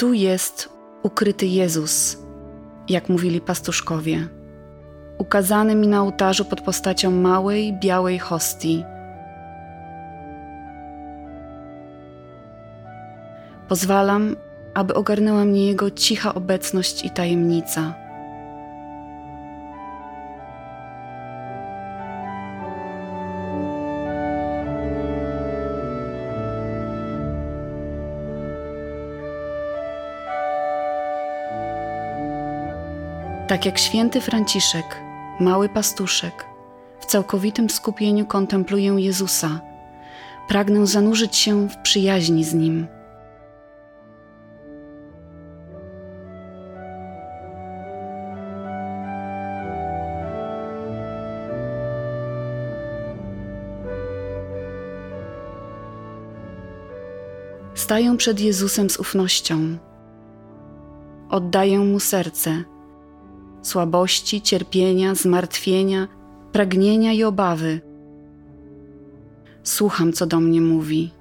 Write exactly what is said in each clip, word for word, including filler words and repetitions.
Tu jest ukryty Jezus, jak mówili pastuszkowie, ukazany mi na ołtarzu pod postacią małej, białej hostii. Pozwalam, aby ogarnęła mnie Jego cicha obecność i tajemnica. Tak jak święty Franciszek, mały pastuszek, w całkowitym skupieniu kontempluję Jezusa, pragnę zanurzyć się w przyjaźni z Nim. Staję przed Jezusem z ufnością. Oddaję Mu serce, słabości, cierpienia, zmartwienia, pragnienia i obawy. Słucham, co do mnie mówi.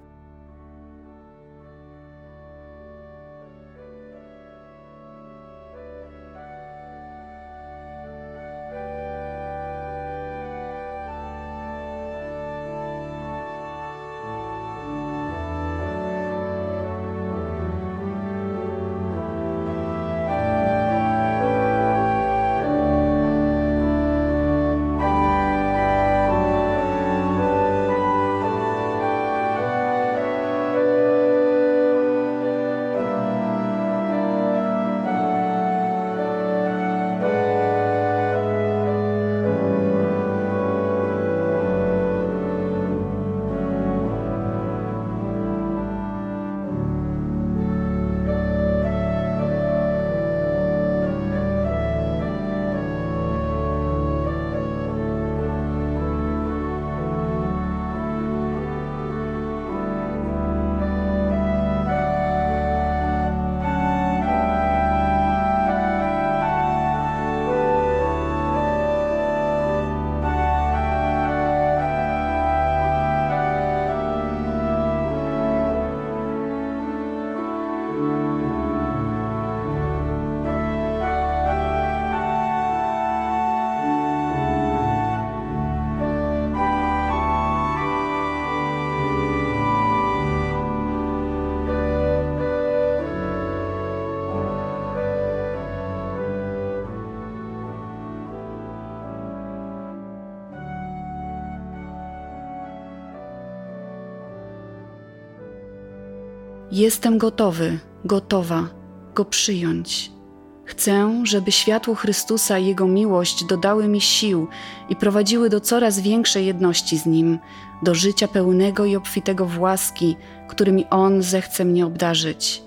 Jestem gotowy, gotowa Go przyjąć. Chcę, żeby światło Chrystusa i Jego miłość dodały mi sił i prowadziły do coraz większej jedności z Nim, do życia pełnego i obfitego w łaski, którymi On zechce mnie obdarzyć.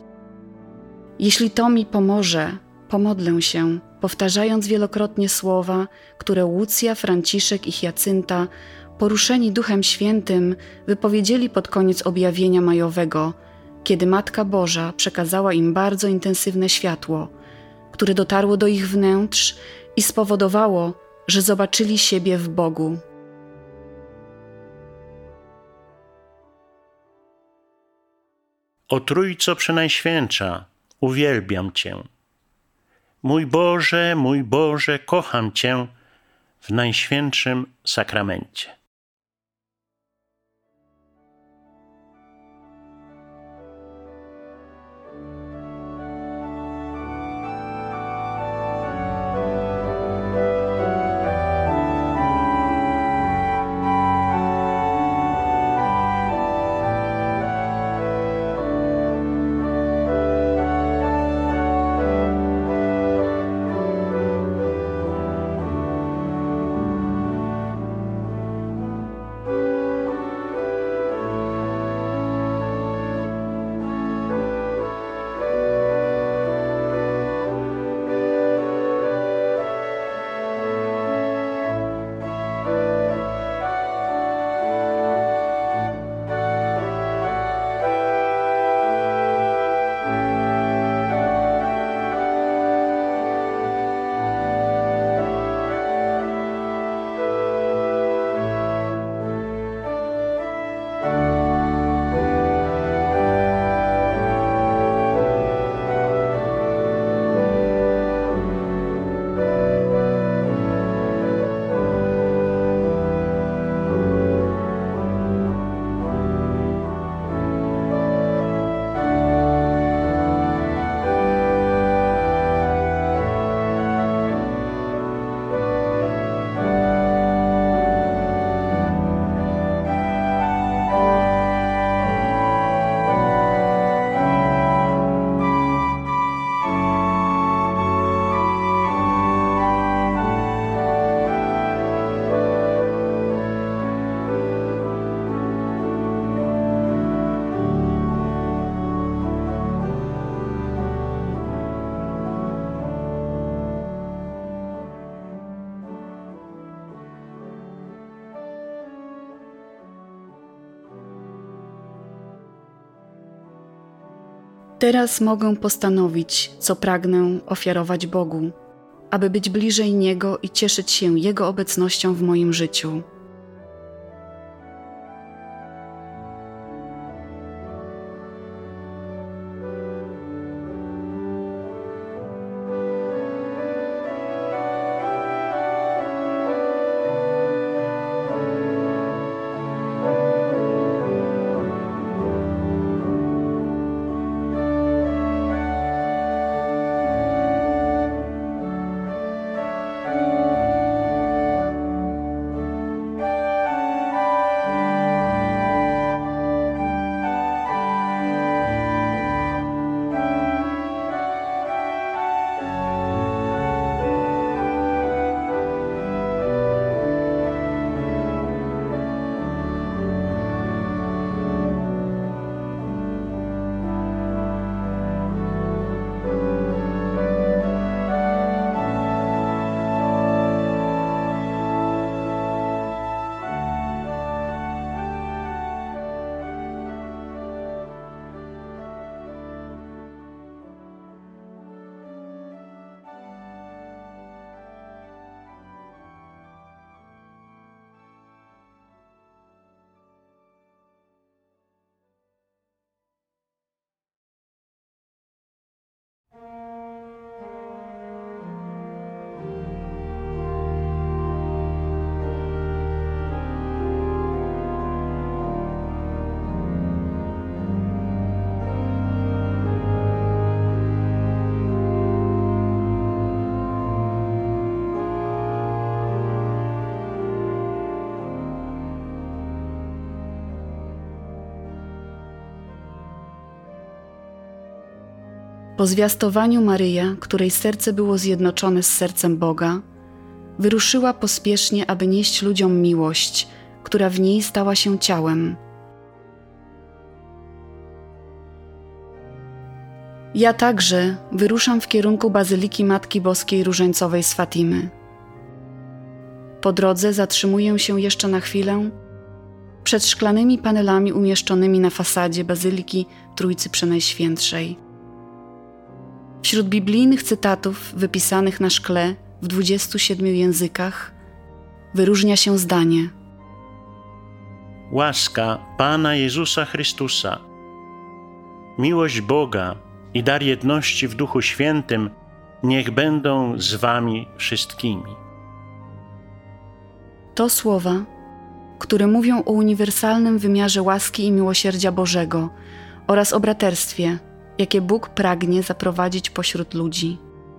Jeśli to mi pomoże, pomodlę się, powtarzając wielokrotnie słowa, które Łucja, Franciszek i Hiacynta, poruszeni Duchem Świętym, wypowiedzieli pod koniec objawienia majowego, kiedy Matka Boża przekazała im bardzo intensywne światło, które dotarło do ich wnętrz i spowodowało, że zobaczyli siebie w Bogu. O Trójco Przenajświętsza, uwielbiam Cię. Mój Boże, mój Boże, kocham Cię w Najświętszym Sakramencie. Teraz mogę postanowić, co pragnę ofiarować Bogu, aby być bliżej Niego i cieszyć się Jego obecnością w moim życiu. Po zwiastowaniu Maryja, której serce było zjednoczone z sercem Boga, wyruszyła pospiesznie, aby nieść ludziom miłość, która w niej stała się ciałem. Ja także wyruszam w kierunku Bazyliki Matki Boskiej Różańcowej z Fatimy. Po drodze zatrzymuję się jeszcze na chwilę przed szklanymi panelami umieszczonymi na fasadzie Bazyliki Trójcy Przenajświętszej. Wśród biblijnych cytatów wypisanych na szkle w dwudziestu siedmiu językach wyróżnia się zdanie: Łaska Pana Jezusa Chrystusa, miłość Boga i dar jedności w Duchu Świętym niech będą z wami wszystkimi. To słowa, które mówią o uniwersalnym wymiarze łaski i miłosierdzia Bożego oraz o braterstwie, jakie Bóg pragnie zaprowadzić pośród ludzi.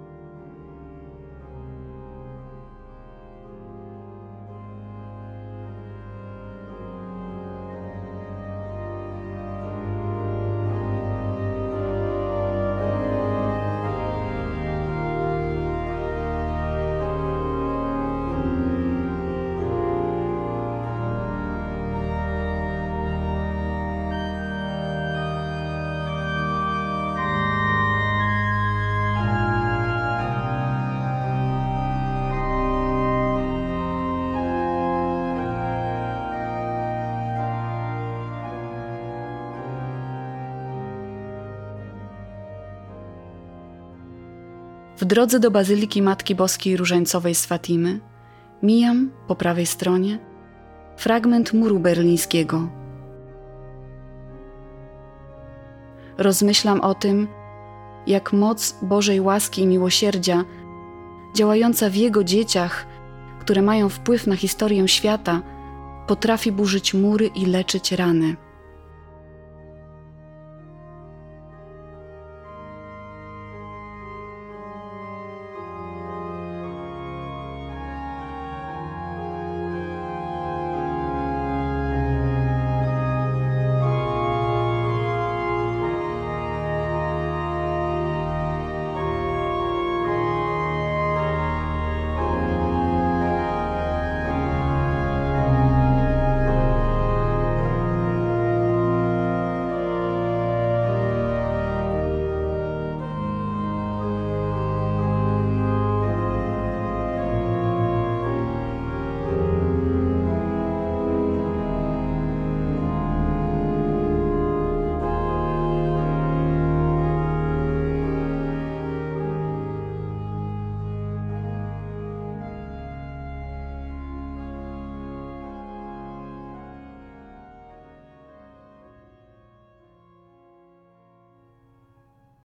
W drodze do Bazyliki Matki Boskiej Różańcowej z Fatimy mijam po prawej stronie fragment muru berlińskiego. Rozmyślam o tym, jak moc Bożej łaski i miłosierdzia, działająca w Jego dzieciach, które mają wpływ na historię świata, potrafi burzyć mury i leczyć rany.